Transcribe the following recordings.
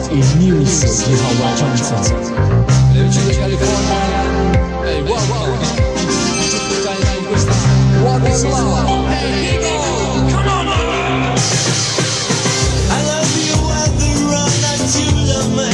il news di Howard Johnson. California, hey, welcome. Con questa What is Love? Hey, Eagle, come on, man. I love you at the run that you love me.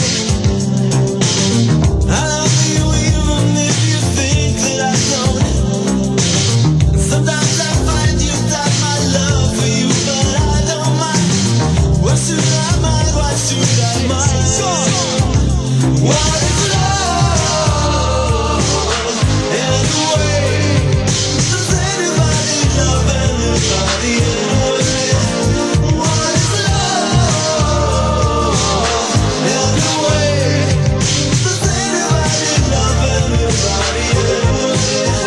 I love you even if you think that I don't. Sometimes I find you doubt my love for you, but I don't mind. What should I mind? What should I mind? What is love? Anyway, does anybody love anybody anyway? What is love? Anyway, does anybody love anybody anyway?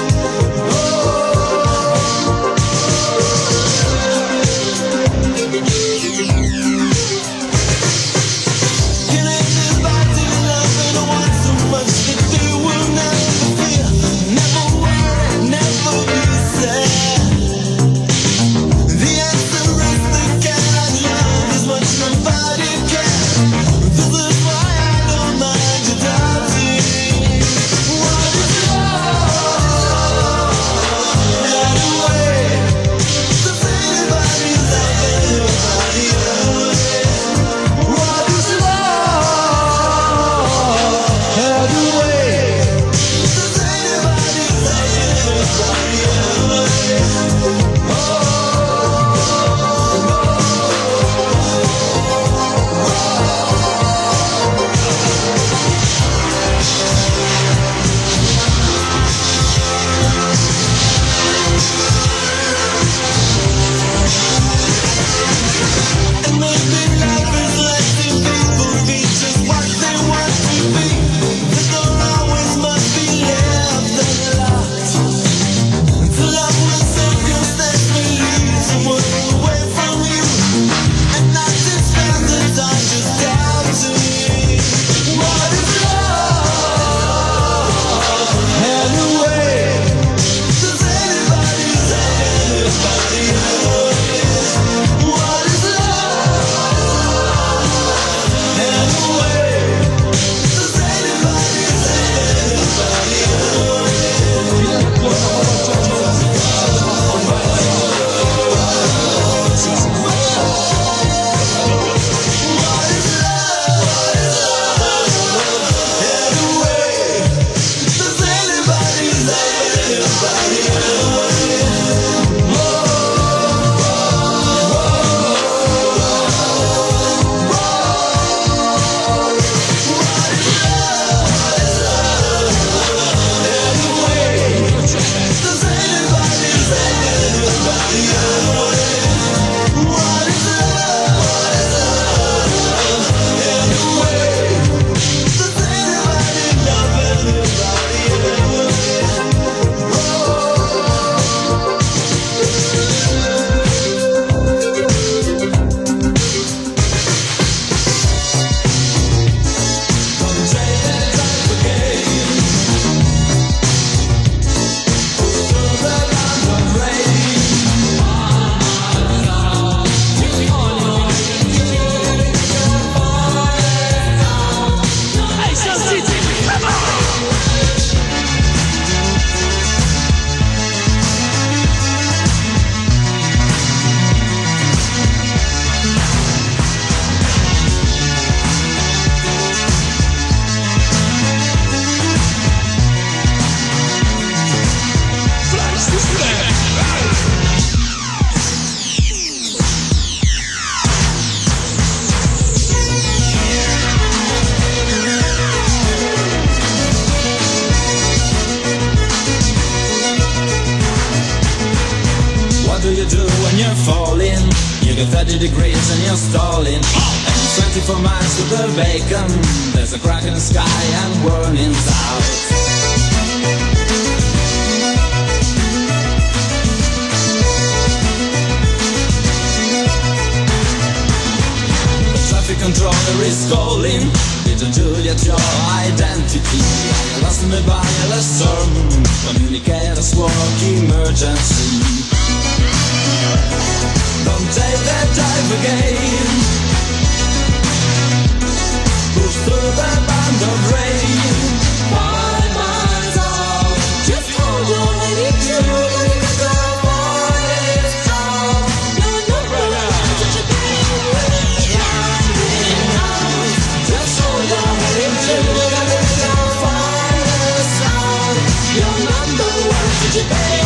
Can anybody love anyone so much that they will never fear, never worry, never be sad? The answer is they cannot love as much nobody can. This is why I don't mind you doubting. What is love? Anyway, does anybody love anybody anyway? What is love? Anyway, does anybody love anybody anyway? And maybe life is letting people be just what they want to be. The door always must be left unlocked. To love when circumstance may lead someone away from you, and not to spend the time just doubting. What is love? Anyway, does anybody love anybody anyway? What is love? Anyway, does anybody love anybody anyway? What is love? Anyway, does anybody love anybody What do you do when you're falling? You get 30 degrees and you're stalling. And 24 miles to the bacon. There's a crack in the sky and warnings out. The traffic controller is calling. Little Juliet, your identity. I lost me by a storm. Communicators work emergency. Don't take that dive again. through the band of rain. My mind's off, just hold on, let it do. Cause our bond is strong. No, no, no, such a thing. Just hold on, let it do. Cause our bond is strong. You're number one, such a thing.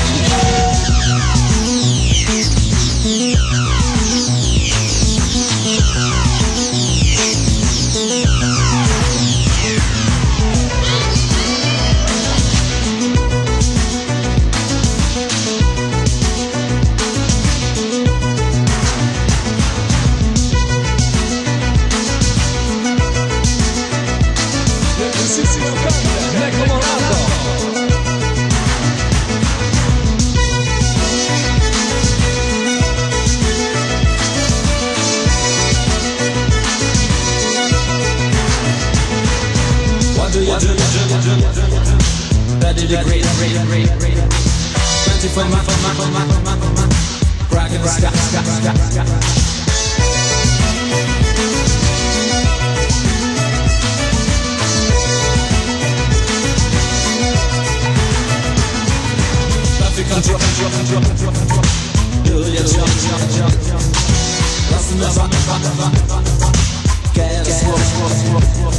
Great. 24 crack in the sky. Traffic control. Do your job. Lost in the sun. Get us slow.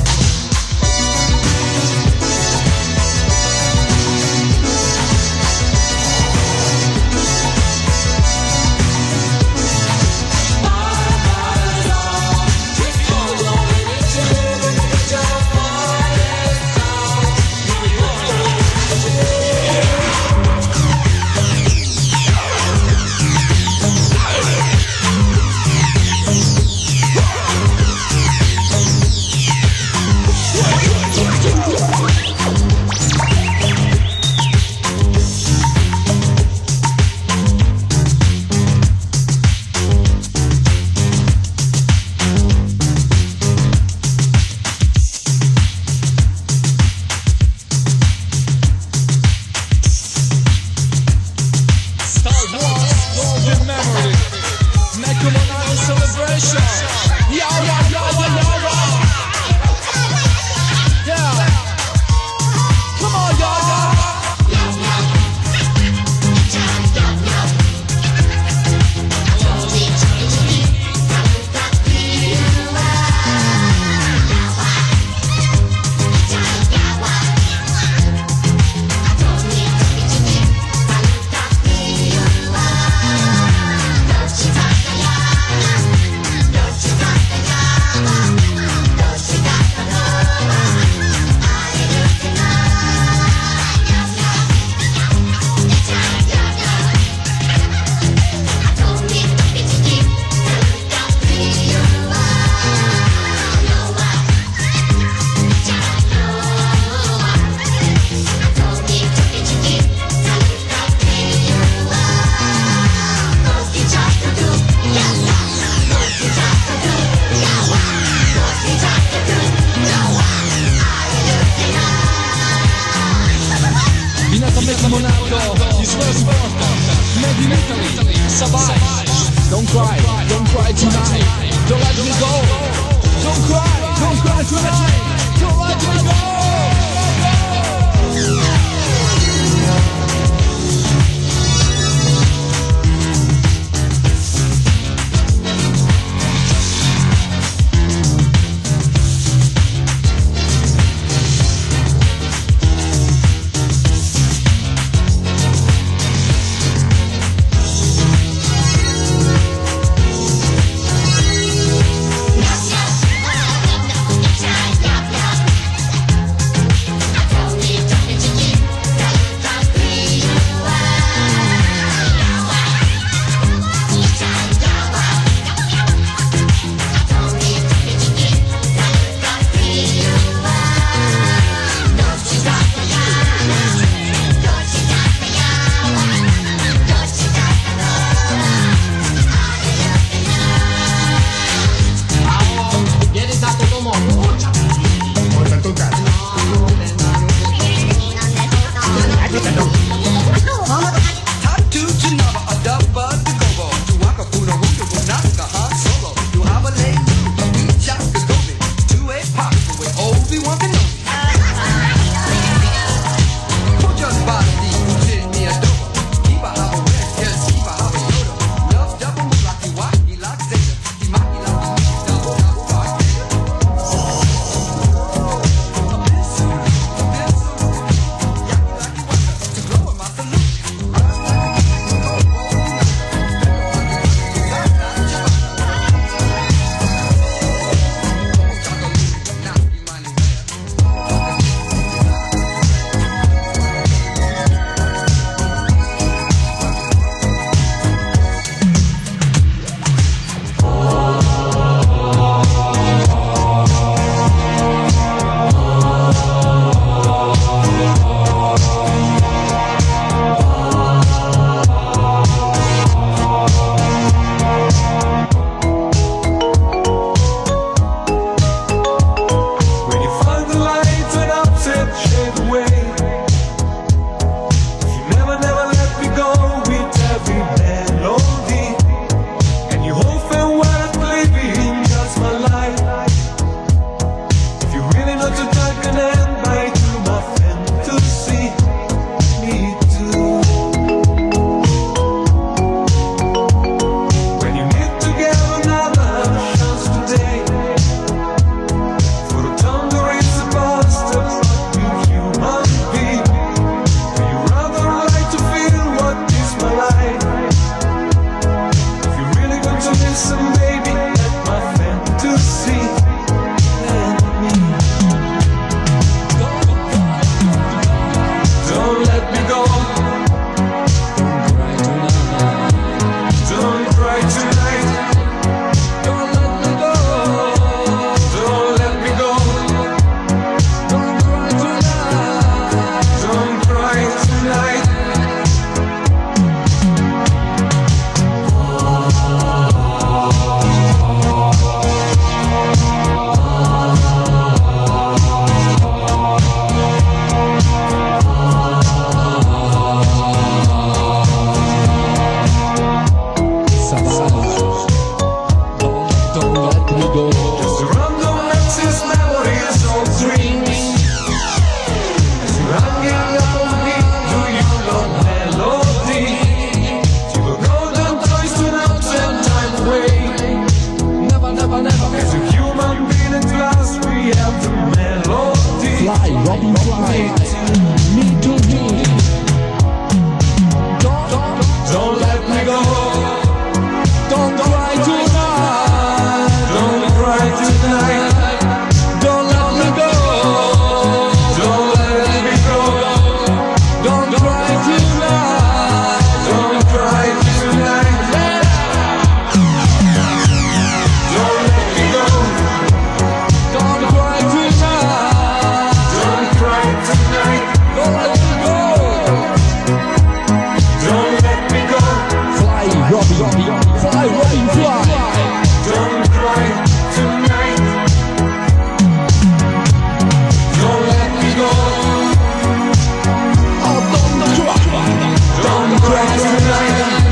Don't cry tonight. Don't let me go. Don't cry tonight. Don't let me go.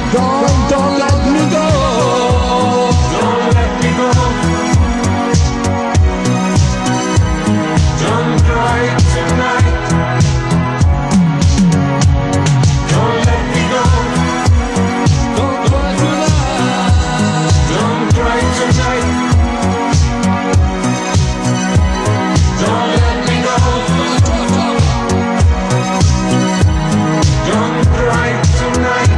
Don't let me go. Don't let me go. Don't cry tonight. Don't let me go. Don't cry tonight. Don't cry tonight. Don't let me go. Don't cry tonight.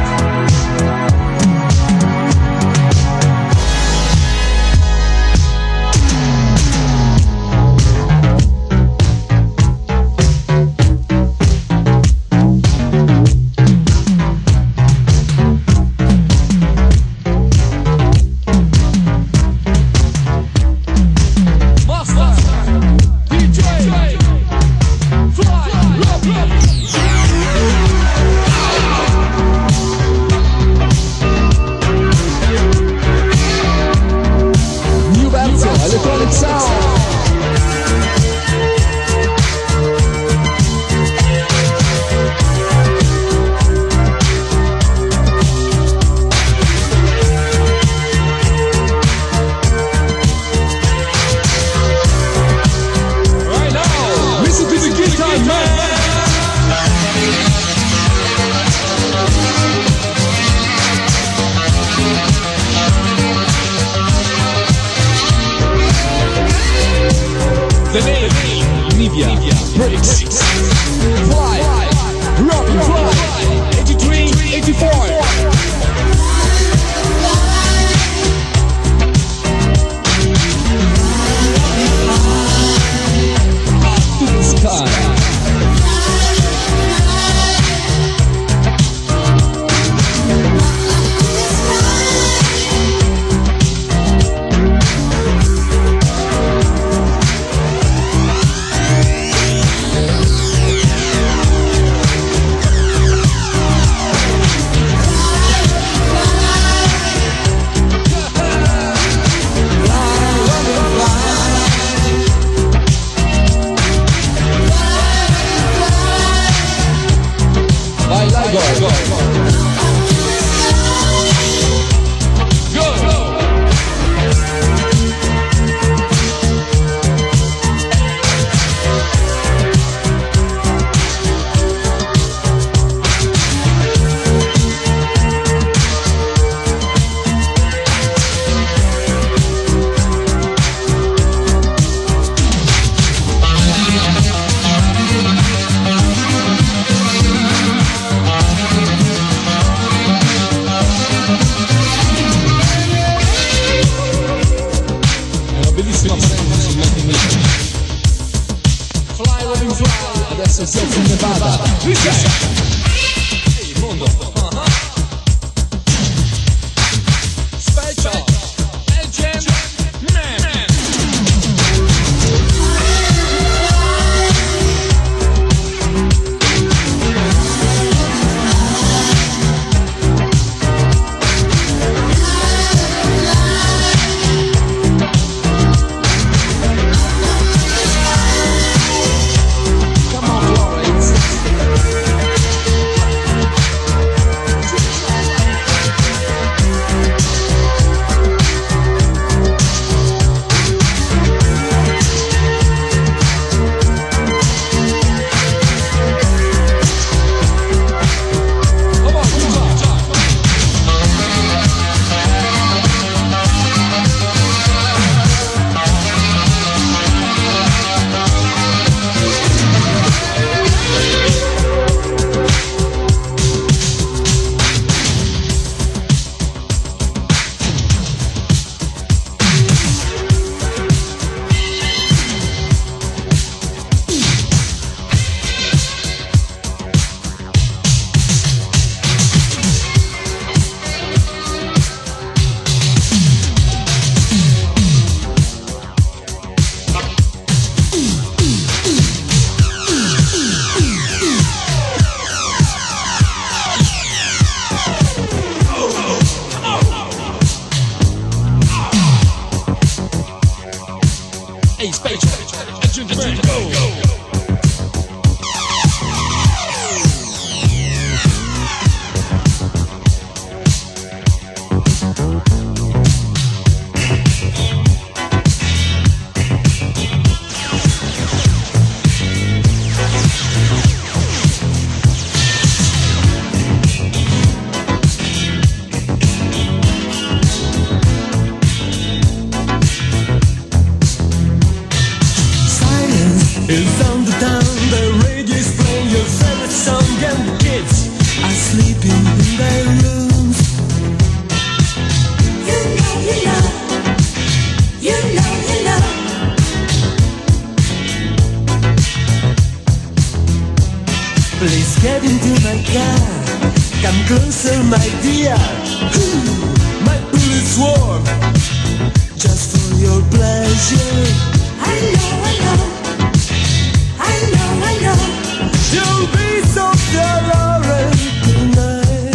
Master, DJ, fly, love, New Battle, electronic sound. Right now, listen to the guitar, man. The name, Nivea, Bricks, Fly, Rock and Fly, 83, 84. To the sky. Go, go, go. sleeping in their rooms. You know, you know. You know, you know. Please get into my car. Come closer, my dear. My bullets warm, just for your pleasure. I know, I know. I know, I know. You'll be so tolerant tonight.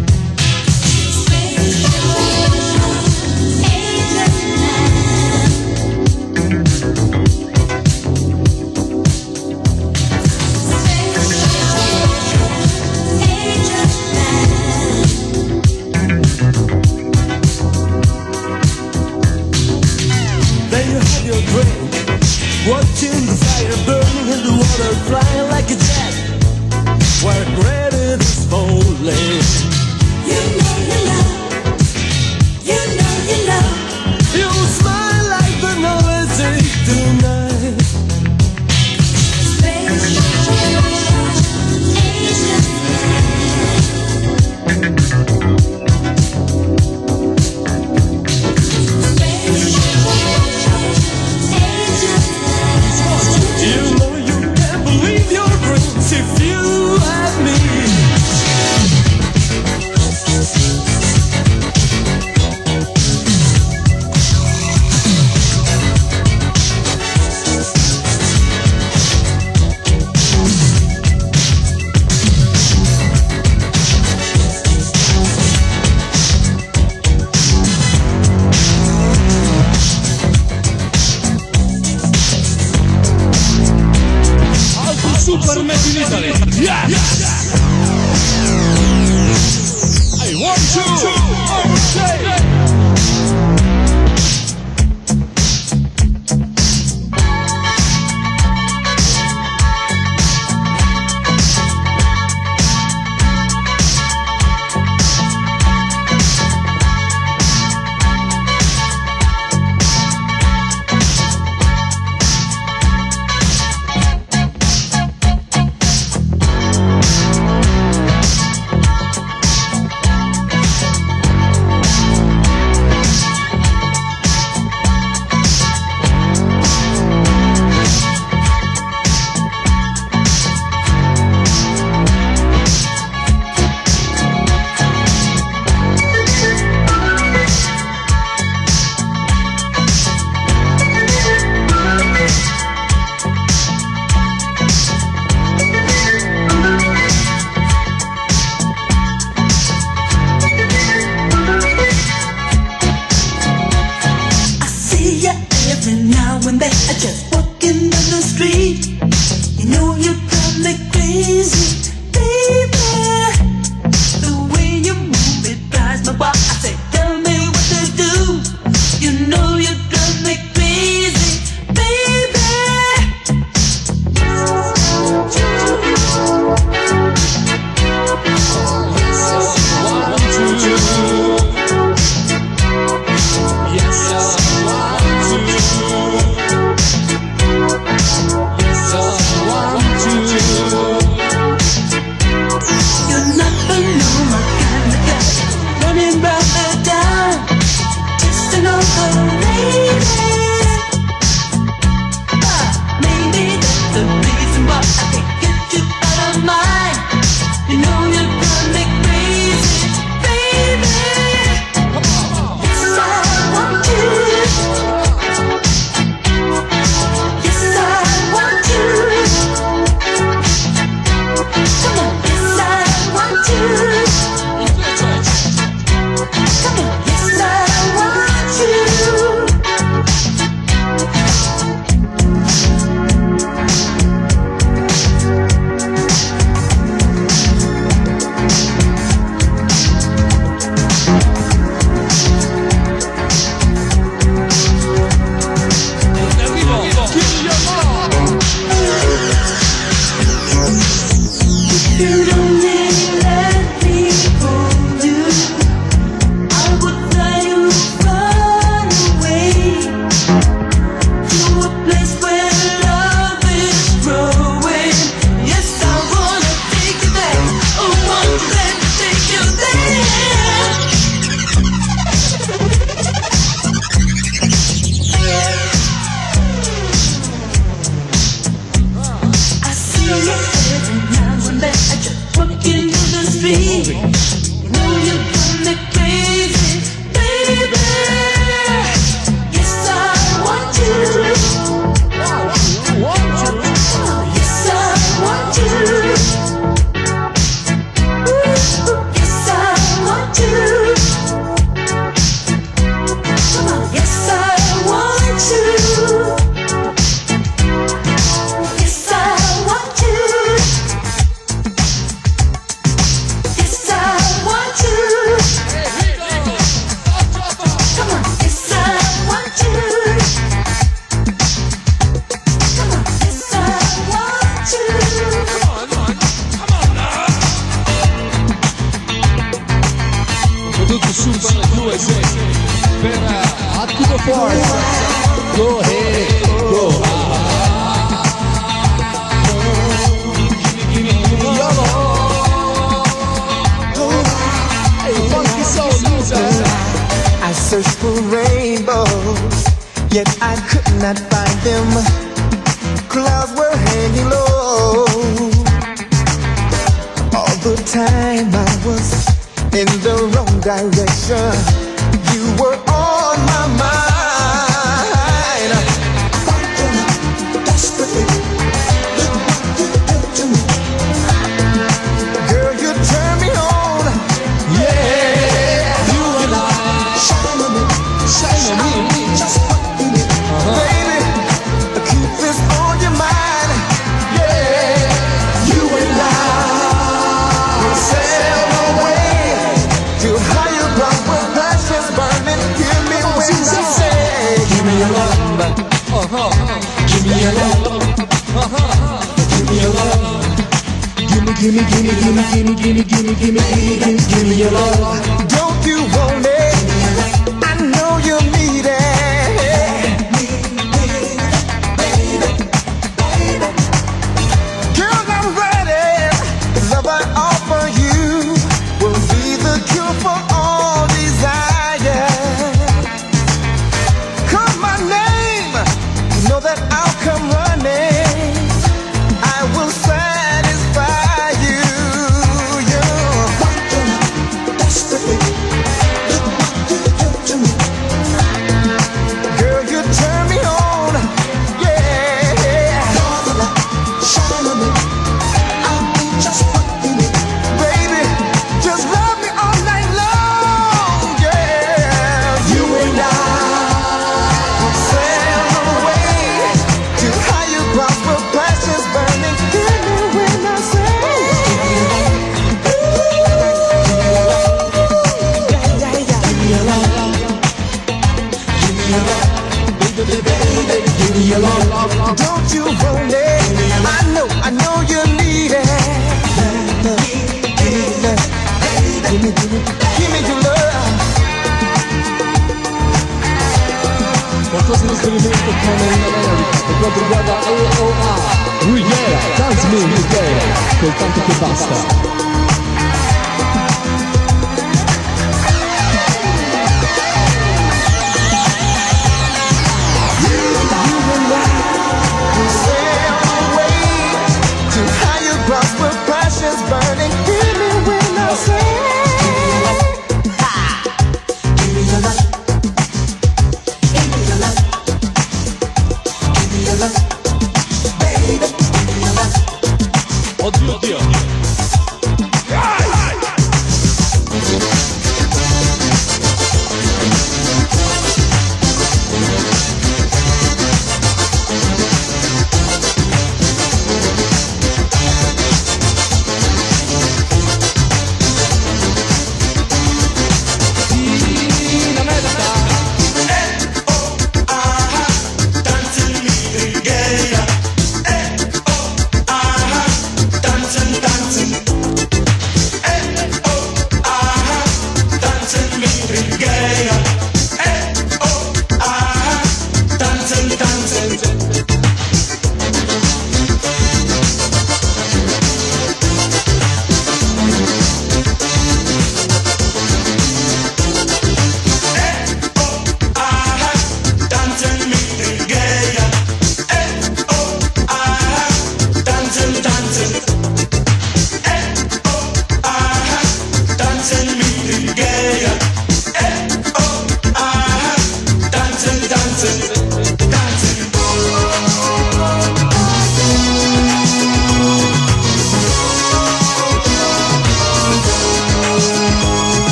Then you have your drink, watching the fire burning and the water flying like a jet, where credit is falling. You know, you know. You know, you know. You smile like the novelty tonight. You know you can't believe your dreams if you had me. Super Made in Italy. Yes! I want you. you got me crazy, baby. Yes, I want you. Yes, I want you. Yes, I want you. Come on. Yes, I want you. Yes, I want you. Yes, I want you. Come on. Yes, I want you. Come on. Yes, I want you. Produto Super 2 per Attivo Forza. Go ahead, go. Hey, funky soul music. I searched for rainbows, yet I could not find them. Clouds were hanging low. All the time I was in the wrong direction. You were on my mind. Desperately, look what you did to me. Girl, you turned me on. Yeah, you and I. Shine on me, just what you need. Baby, keep this on your mind. Yeah, you and I will sail away to higher ground where passion's burning. Hear me when I say, give me your love. Give me your love. Give me your love. Give me your love. Don't you want it? I know you need it. Girl, I'm ready. The love I offer you will be the cure for all desire. Call my name, you know that I'll come running. I will satisfy you. Desperately, look what you did to me. Girl, you turn me on. Yeah, you're the light, shine on me. I'll be just what you need. Baby, just love me all night long. Yeah, you and I will sail away to higher grounds where passion's burning. Hear me when I say, don't you want it? I know you need it. Give me your love. Qualcosa di riferimento come in America per quanto riguarda AOA, Riviera, Dance Me UK, soltanto che basta. Sail away to higher grounds where passion's burning. Hear me when I say, give me your love. Give me your love. Give me your love. Baby, give me your love. Oddio.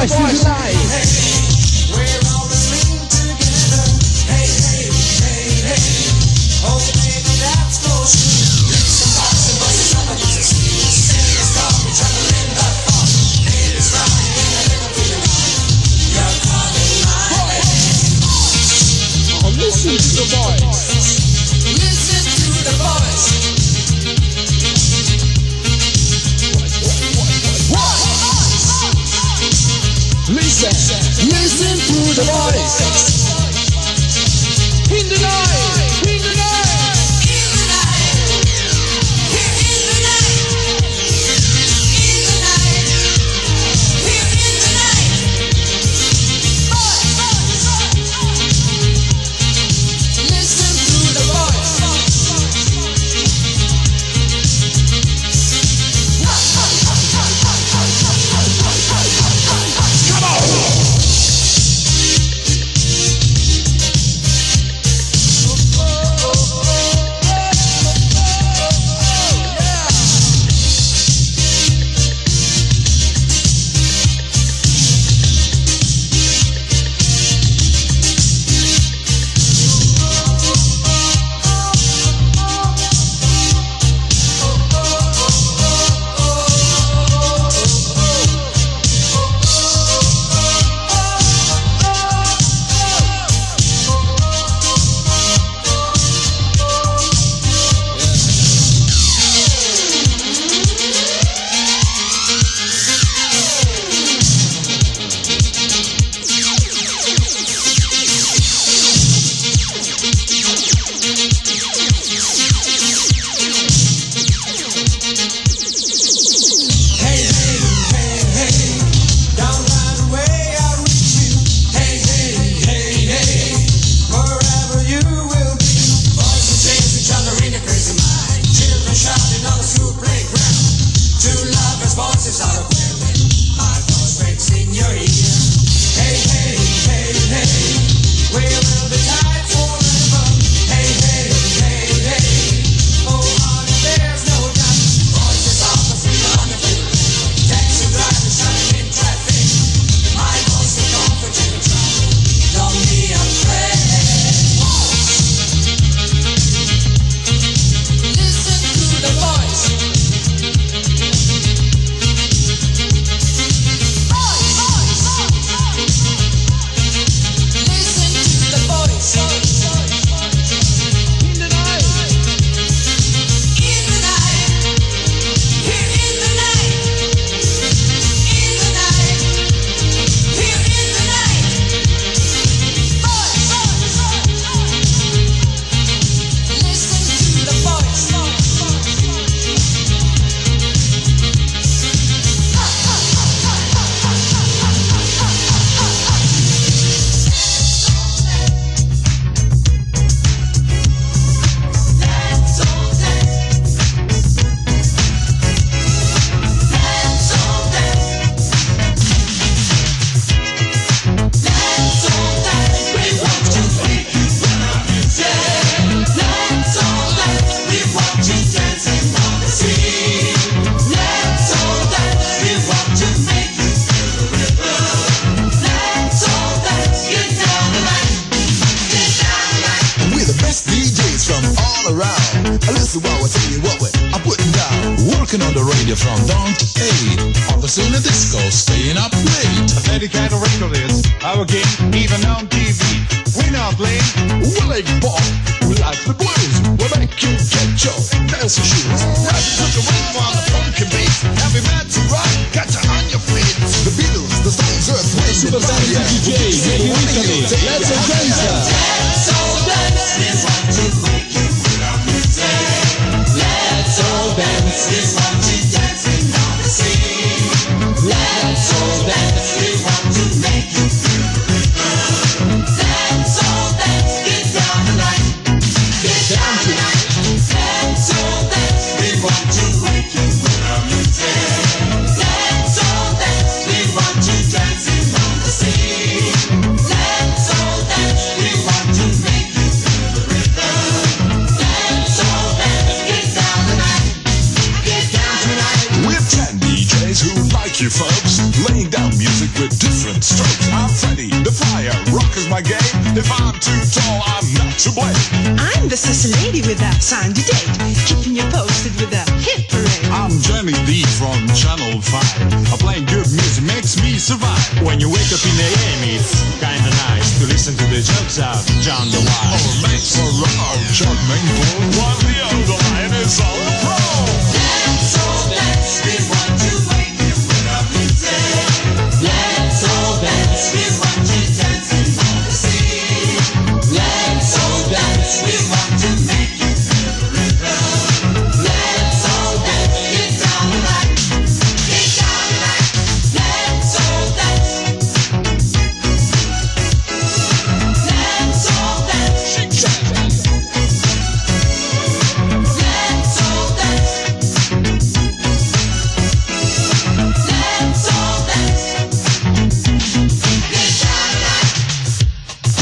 Boys in the night. We're all listening together. Hey, hey, hey, hey. Oh, baby, that's for sure. Some voices up against the street. Sing the song, each other in the fall. Ladies rocking in a little bit of you're calling my name. Oh, listen to the voice. Listen to the voice. Listen to the voice. In the night, in the night. In the night. Here in the night. In the night. Here in the night. Listen to the voice. Come on. Working on the radio from dawn to 8. On the scene of disco, staying up late. A dedicated record is our game, even on TV. We're not late. We like pop, we like the blues. We make you get your dancing shoes. Now you put the rhythm on the funky beat. Every man to rock, got you on your feet. The Beatles, the Stones, Earth, Wind, Super Sandy DJ, making Italy. Let's dance. Let's all dance is what you make you feel music. Let's all dance is what you dancing on the scene. Let's all dance is what you make you feel the rhythm. Let's all dance, get down tonight. Get down tonight. Let's all dance. my game. If I'm too tall, I'm not to blame. I'm the sassy lady with a sandy date, keeping you posted with a hit parade. I'm Johnny D from Channel 5. Playing good music makes me survive. When you wake up in the AM, it's kinda nice to listen to the jokes of John the Wise. Or makes for our Chuck Mansell, while the other line is all the pro. Let's all dance, we want to wake you up today. Let's all dance, we want you dancing on the sea. Let's all dance, we want to make you feel the rhythm. Let's all dance, get down tonight, get down tonight. Let's all dance. Let's all dance. Let's all dance. Let's all dance. Get down tonight.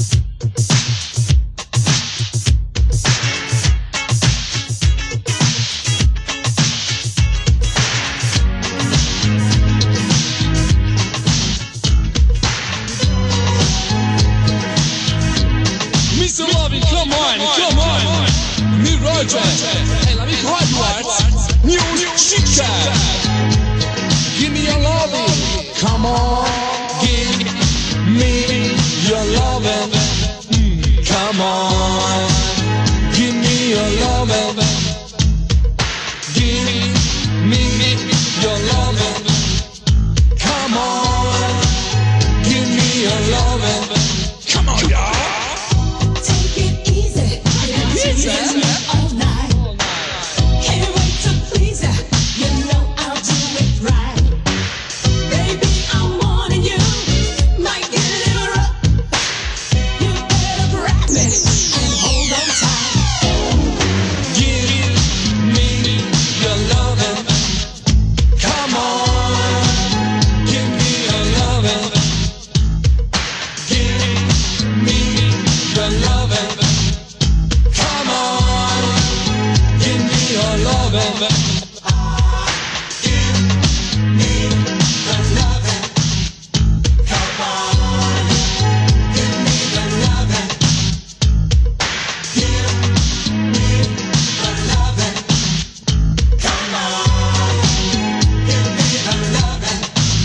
Mr. Lovin, come on, come on. Me Roger, e l'amico Edward, New Chica. Give me your lovin', come on. Give me your lovin', come on. Give me your lovin', give me your lovin', come on. Give me your lovin', come on, y'all. Take it easy. Teasing me all night. Can't wait to please ya. You know I'll do it right. Baby, I'm warning you. Might get a little rough. You better grab me and hold on tight. Give me your lovin', come on. Give me your lovin', give me your lovin', come on. Give me your lovin', give me the lovin', come on. Give me the lovin', give me the lovin', come on. Give me the lovin'.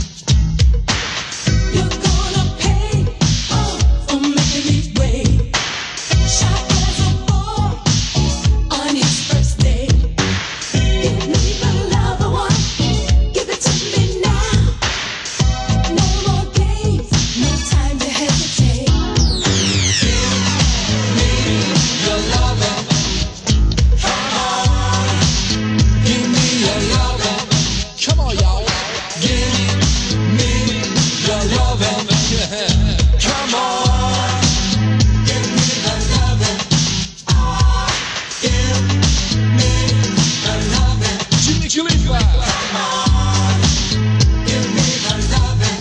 You're gonna pay for making me wait. Shy as a boy on his first date. Give me the lover one. Give it to me now. No more games. No time to hesitate. Your lovin', come on. Give me your lovin', come on, y'all. Give me your lovin', come on. Give me the lovin', give me the lovin'. Jimmy Khalifa, come on. Give me the lovin',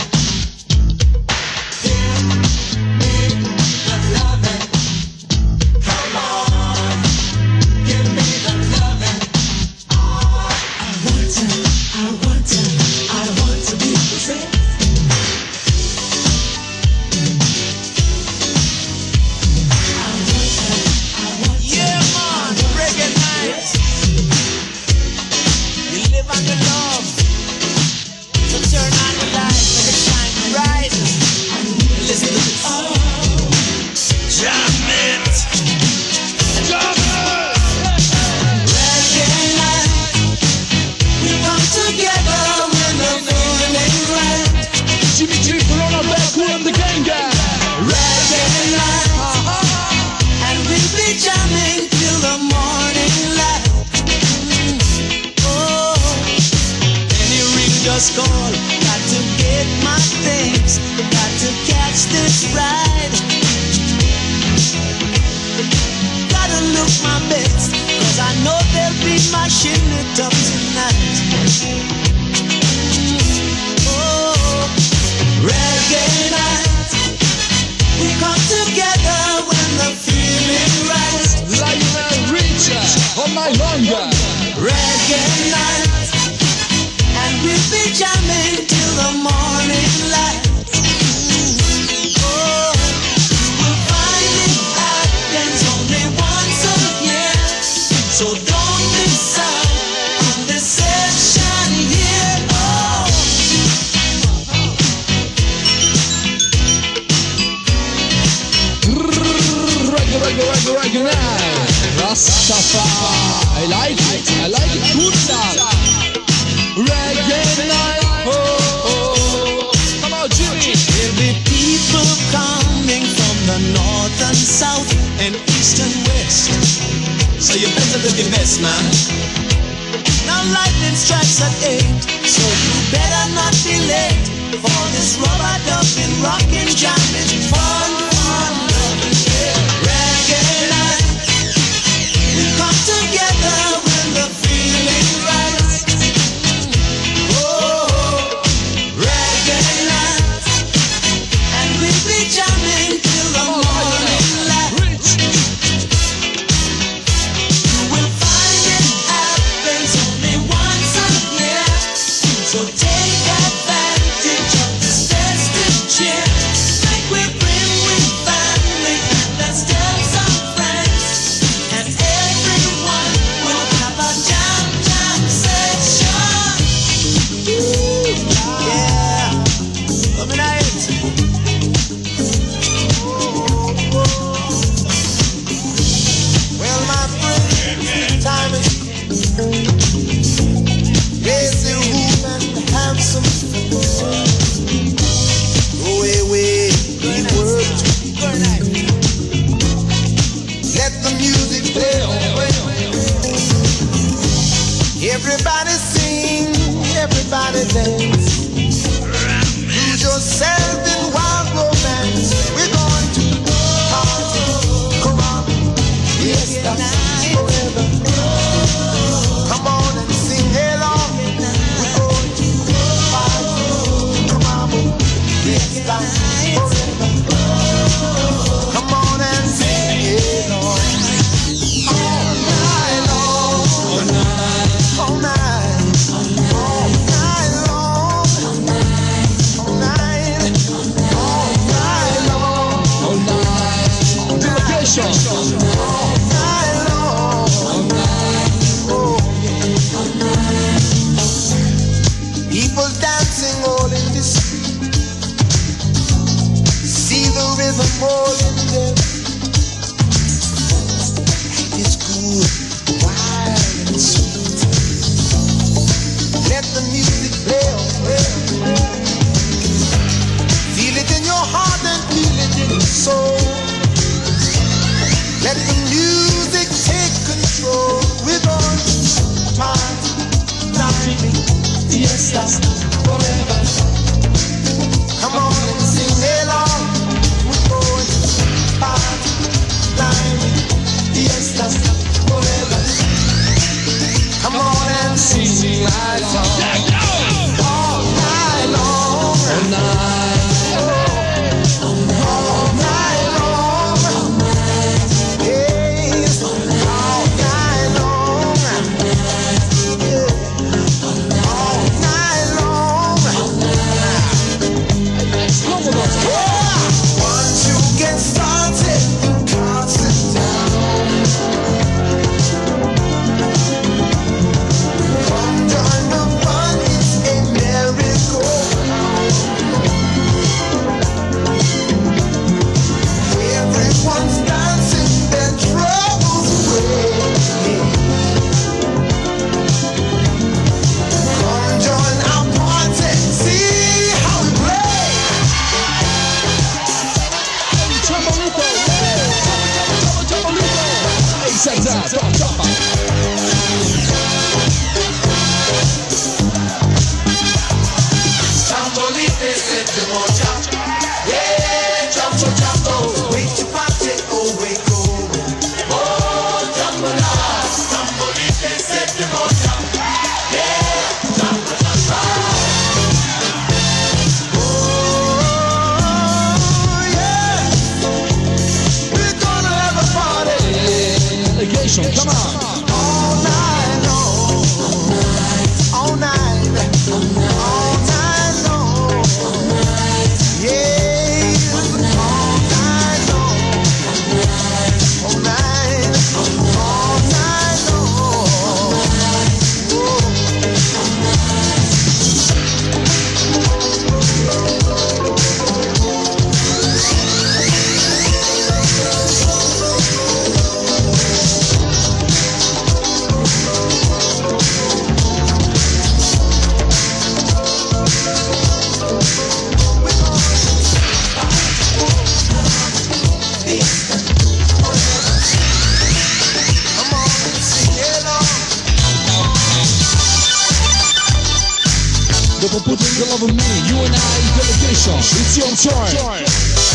give me the lovin'. Come on, give me the lovin'. I want to be free. Yeah, man, reggae night. You live on the love. So turn on the light, make it shine bright. Listen to this. Jam it. Jam it. Reggae night. We come together when the feeling right. Jimmy G, Corona, Bear, Cool and the Gang Gang. Reggae night. And we'll be jamming till the morning light. Oh, any ring just call. Got to get my things. Got to catch this ride. Gotta look my best, 'cause I know they'll be mashing it up tonight. Oh, reggae night. We come together when the feeling right. Lionel Richie, all night longer. Reggae night. And we'll be jamming till the morning light. Oh, the reggae night. Rastafari. I like it. Good stuff. Reggae night. Oh. Come on, Jimmy. There'll be people coming from the north and south and east and west. So you better look your best, man. Now lightning strikes at 8, so you better not be late for this rubber dubbing, rockin', jamming, fun, loving, yeah. Reggae night. We come together when the feeling right. Oh, reggae night. And we'll be jamming till the morning light. You will find it happens only once a year. So take advantage of this festive cheer. Like we bring with family and let's tell some friends. And everyone will have a jam session. Yeah, coming out. Well, my friend, time is raise the roof and have some fun. Go away, we work. Let the music play on. Everybody sing, everybody dance. Lose yourself in wild romance. We're going to party, come on, fiesta, forever. Come on and sing along. We're going to party, come on, fiesta, forever. Come on and sing along. All night long, all night, all night, all night long, all night, all night, all night long, All night. Delegation. all night long, all night. Oh, people dancing all in the street. See the rhythm all in them. It's good, wild and sweet. Let the music play on. Feel it in your heart and feel it in your soul. Let the music take control. We're going to party, night, fiesta, forever. Come on and sing along. We're going to party, night, fiesta, forever. Come on and sing right on. All night long. All night. All night long. Yes. All night long. Yeah. All night long. Once you get started, you can't sit down. Come join the fun, it's a merry-go-round. Everyone's dancing their troubles away. Come join our party, see how we play. Chambolito. Chambolito. Hey, Sansa. Chapa. Chambolite set the mocha. Yeah, chambo chambo. Wait your party, oh wait go. Oh, chambola. Chambolite set the mocha. Yeah, chambo chambo. Oh yeah, we're gonna have a party. Delegation. Come on. for putting the love on me. You and I delegation, it's your turn.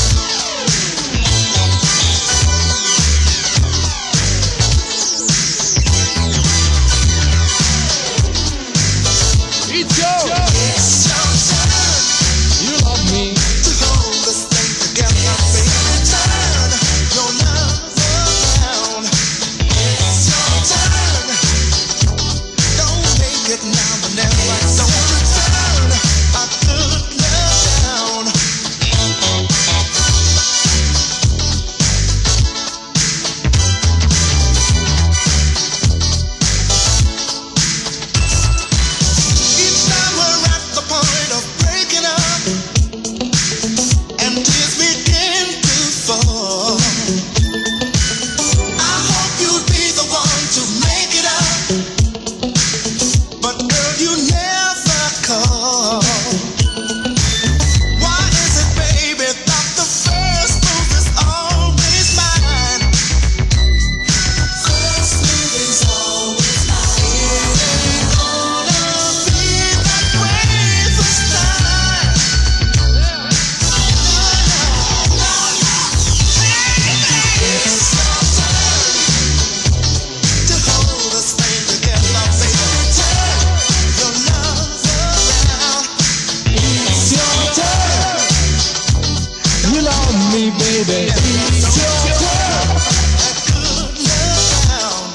It's your turn. You love me. To hold this thing together, baby. Turn your love around. It's your turn. Don't make it now but never. Don't return our good love down. Each time we're at the point of breaking up and tears begin to fall, I hope you'll be the one to make it up. But girl, you never call. Why is it, baby, that the first move is always mine? First move is always mine. It ain't gonna be that way this time. It's your turn to hold this thing together, baby. Turn your love around. It's your turn. You love me, baby. It's your turn. That good love down.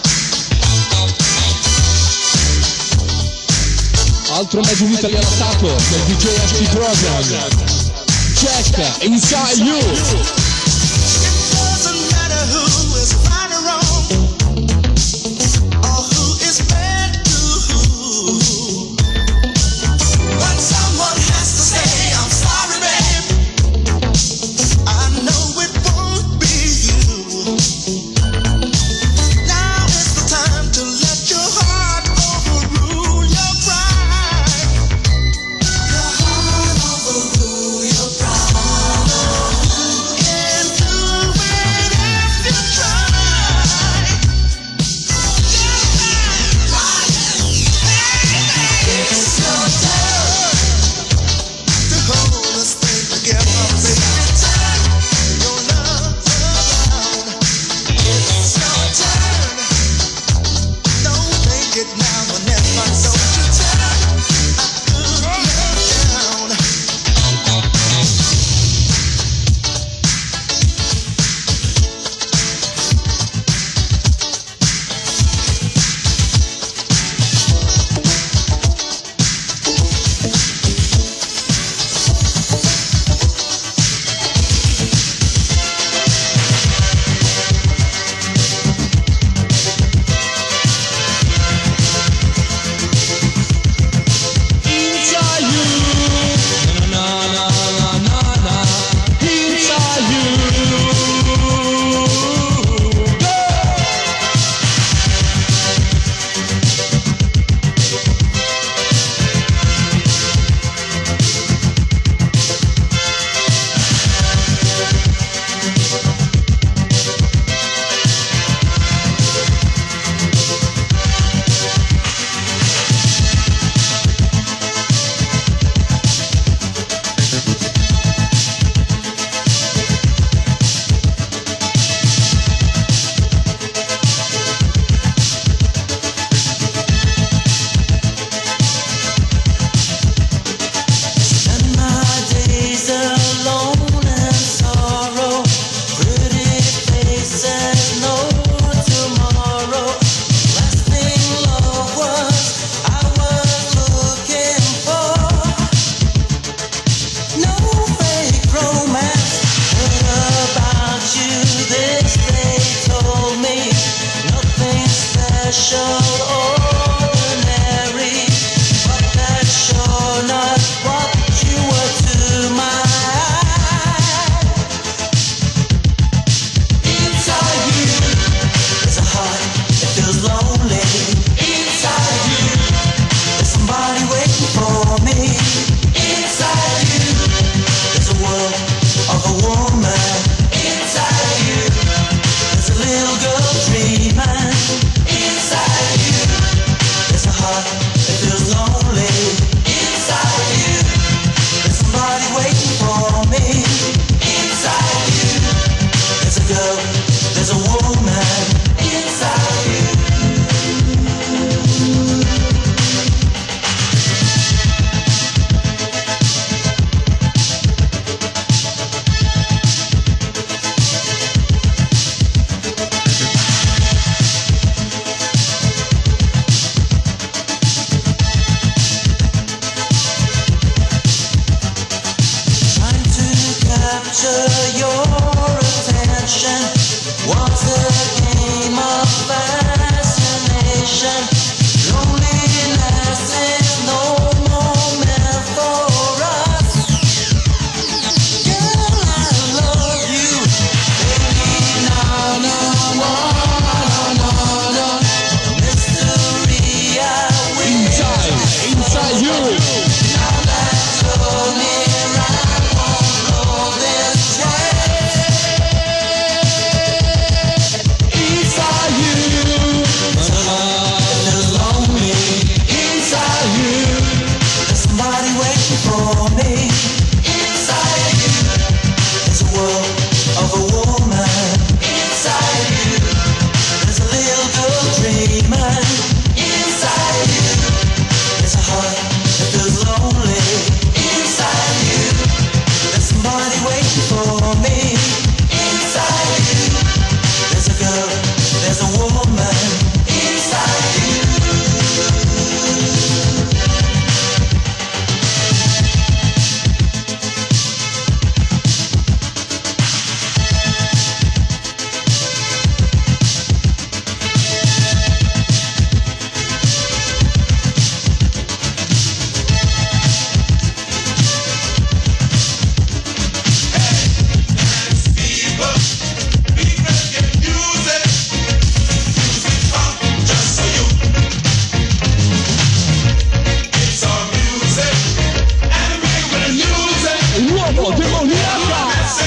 Altro mezzo Italy all'attacco del DJ HD Program. Check Inside You. It doesn't matter who is right or wrong, or who is bad to who. When someone has to say, I'm sorry, babe, I know it won't be you. Now is the time to let your heart overrule your pride. Your heart overrule your pride. Yeah. there's a woman inside you. Trying to capture your attention. What's a game of fascination? Loneliness is no more meant for us. Girl, I love you, baby. No, no, no, no, no, no. Mystery I wish. Inside you. Now that you're near, I won't go this way. Inside you. Feels lonely inside you. There's somebody waiting for me inside you. There's a world of a woman inside you. There's a little girl dreaming inside you. There's a heart that feels lonely inside you. There's somebody waiting for me inside you. There's a girl, there's a woman inside you. L'uomo demoniaca.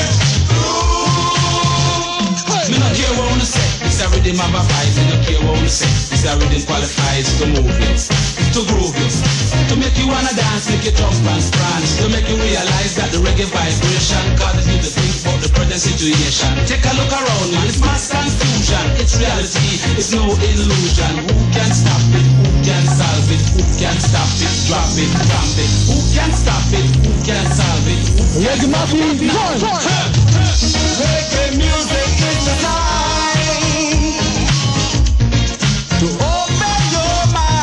Me no care what wanna say. It's a rhythm of a fight. Me no care what wanna say. It's a rhythm qualifies to move you, to groove you, to make you wanna dance, make you jump and prance, to make you realize that the reggae vibration causes you to think about the present situation. Take a look around, man. It's mass confusion. It's reality. It's no illusion. Who can stop it? Who can solve it? Who can stop it? Drop it, ramp it. Who can stop it? Who can solve it? Who can Reggae Mafia, turn. Reggae music is the time to open your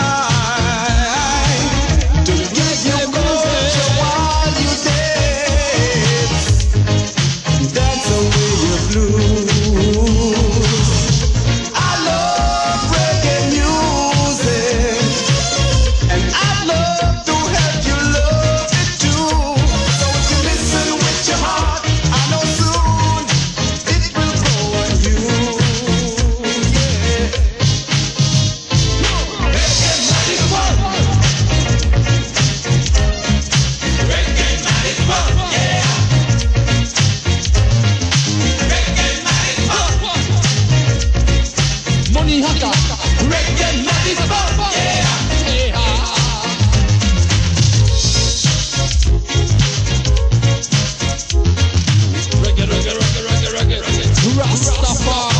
mind, to give you culture while you dance. That's the way you blues. I love reggae music, and I love to help you love it too. So if you listen with your heart, I know soon it will grow on you. Yeah. Reggae magic one. Reggae magic one. Yeah. Reggae magic one. Money haka. Reggae magic one. Yeah. Rastafari.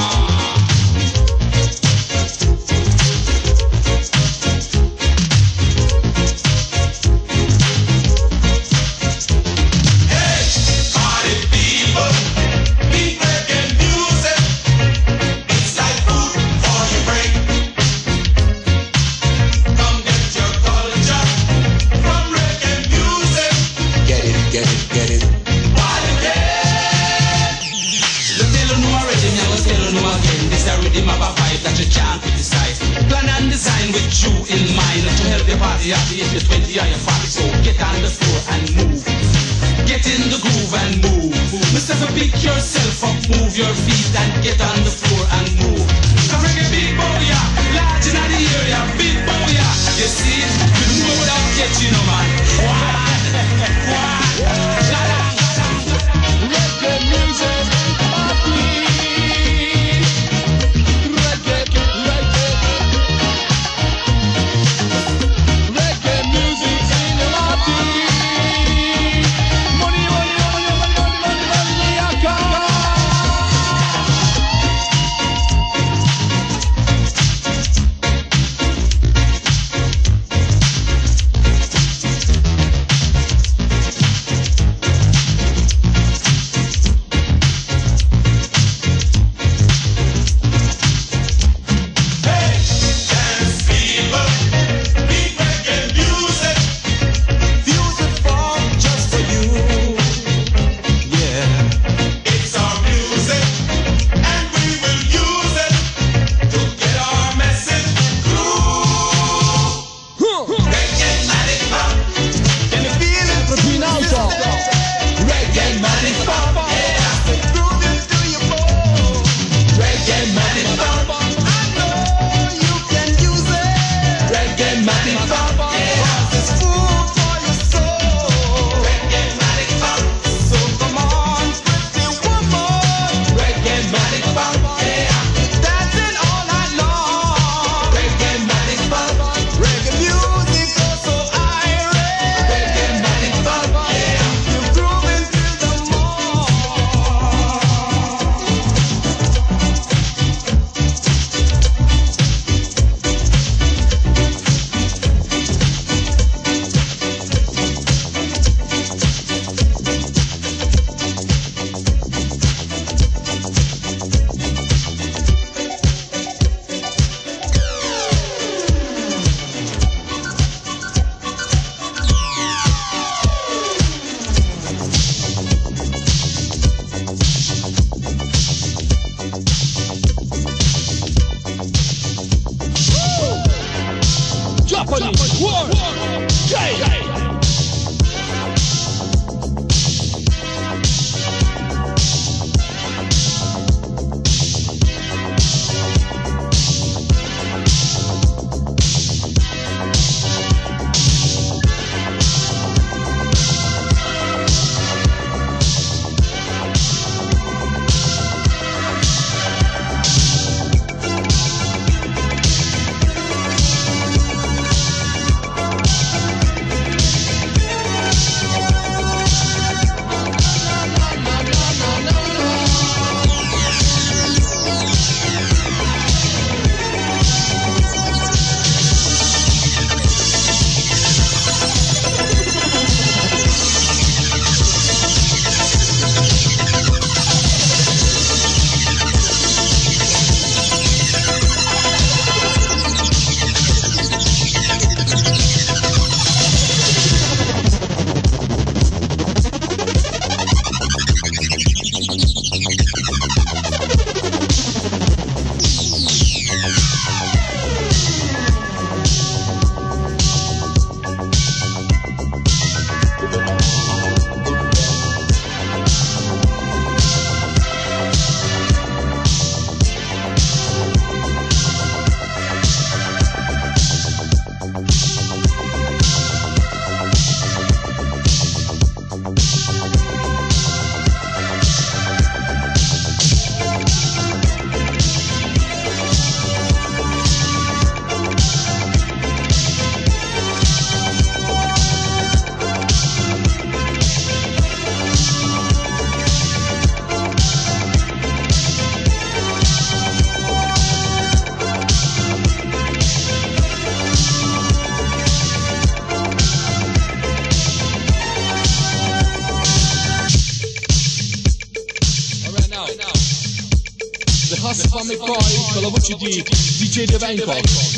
Party people, beat reggae music. It's like food for your brain. Come get your culture from reggae music. Get it, get it, get it. While you can. The tell you know already, me I go tell you know again. This a rhythm of a vibe that you can't criticize. Plan and design with you in mind to help your party happy if you're 20 or you're 40. So get on the floor and move. Get in the groove and move. Mr. Pick yourself up, move your feet and get on the floor and move. Come reggae big boy, yeah. Large in the area, big boy, yeah. You see it? You know that get you know man. Reggae music. Reggae music in the party. Money, money, money, money, money, money, money, money, Fammi poi con la voce di DJ De Bangkok.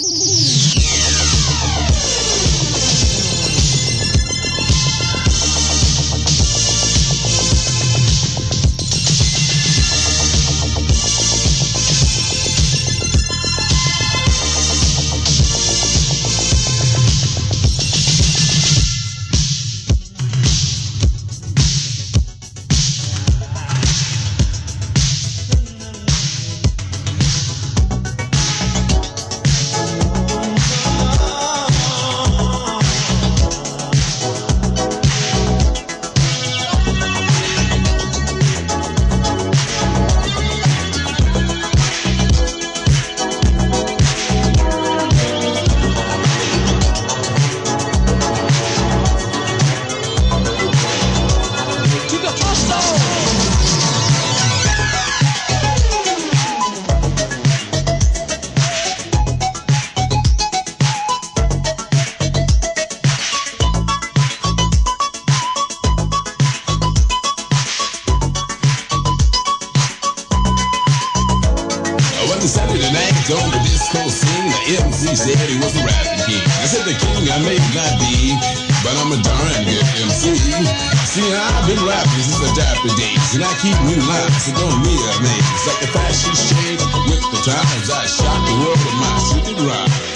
Saturday night on the disco scene, the MC said he was the rapping king. I said the king I may not be, but I'm a darn good MC. See, I've been rapping since the dapper days, and I keep new lines, so don't need a maze. Like the fashions change with the times, I shock the world with my secret rhyme.